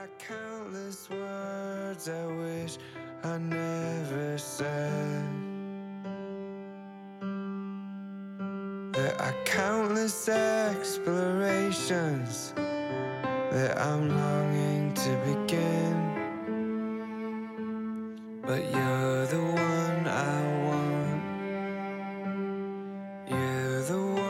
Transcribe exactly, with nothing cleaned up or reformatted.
are countless words I wish I never said. There are countless explorations that I'm longing to begin, but you're the one I want. You're the one